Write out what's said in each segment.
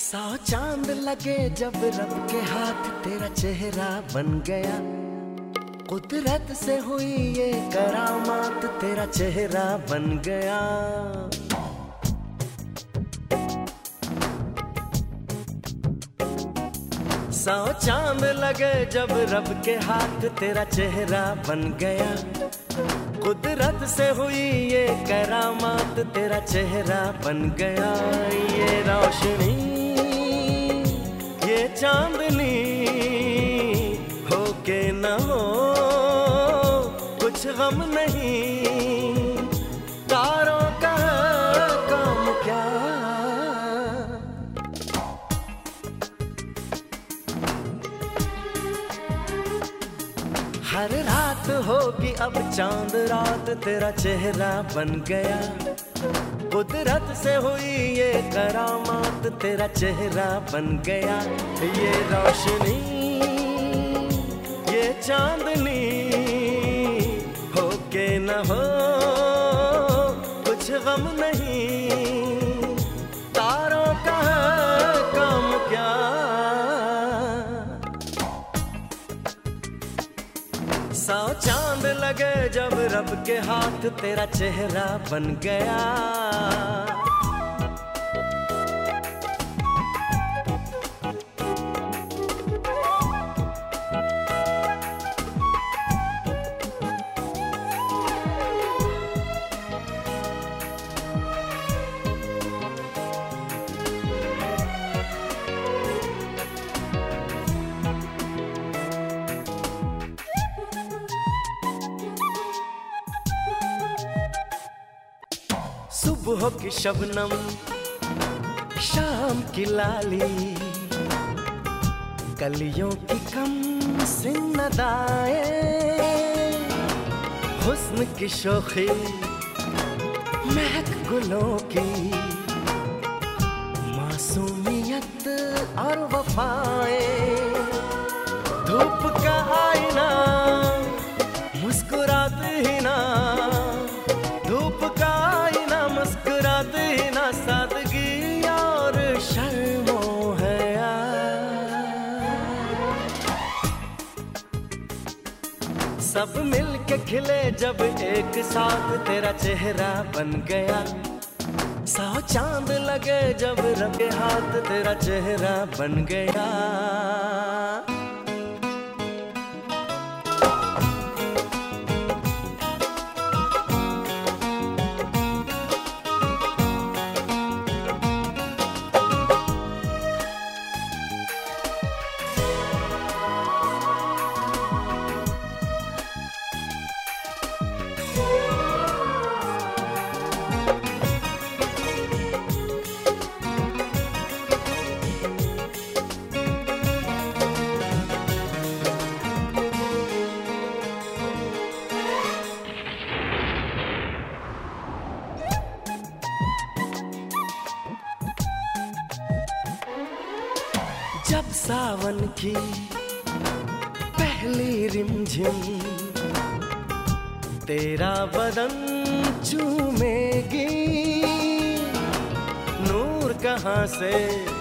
सौ चांद लगे जब रब के हाथ तेरा चेहरा बन गया। कुदरत से हुई ये करामात तेरा चेहरा बन गया। सौ चांद लगे जब रब के हाथ तेरा चेहरा बन गया। कुदरत से हुई ये करामात तेरा चेहरा बन गया। ये रोशनी ये चांदनी हो के न हो कुछ गम नहीं। तारों का काम क्या, हर रात होगी अब चांद रात तेरा चेहरा बन गया। कुदरत से हुई ये करामात तेरा चेहरा बन गया। ये रोशनी ये चांदनी हो के न हो कुछ गम नहीं। तारों का काम क्या, सौ चांद लगे जब रब के हाथ तेरा चेहरा बन गया। सुबह की शबनम शाम की लाली, कलियों की कम सिन अदाएं, हुस्न की शोखी महक गुलों की, मासूमियत और वफाएं, धूप का आईना मुस्कुराते ही ना, धूप का आईना मुस्कुराते ही ना, सादगी और शर्मो हया। सब मिल के खिले जब एक साथ तेरा चेहरा बन गया। सौ चांद लगे जब रब के हाथ तेरा चेहरा बन गया। जब सावन की पहली रिमझिम तेरा बदन चूमेगी, नूर कहाँ से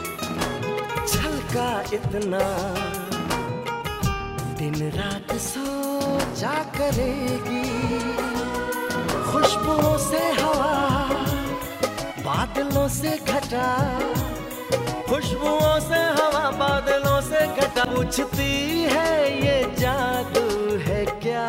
छलका इतना, दिन रात सोचा करेगी। खुशबुओं से हवा बादलों से घटा, खुशबुओं से हवा बादलों से घटा, पूछती है ये जादू है क्या।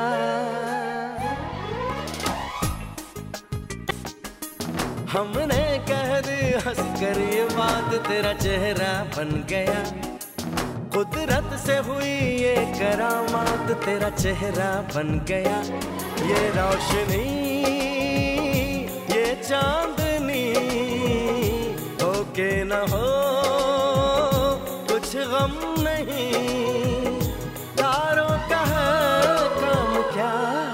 हमने कह दी हंस कर ये बात तेरा चेहरा बन गया। कुदरत से हुई ये करामात तेरा चेहरा बन गया। ये रोशनी ये चांदनी हो के न हो कुछ गम नहीं। तारों का काम क्या,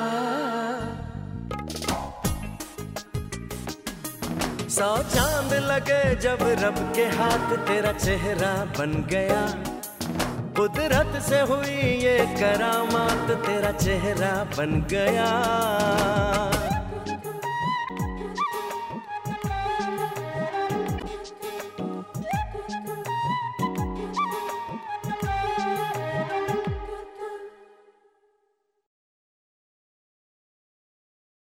सौ चांद लगे जब रब के हाथ तेरा चेहरा बन गया। कुदरत से हुई ये करामात तेरा चेहरा बन गया।